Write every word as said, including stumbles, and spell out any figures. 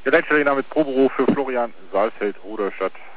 Der Leitstelle mit Proberuf für Florian Saalfeld, Ruderstadt.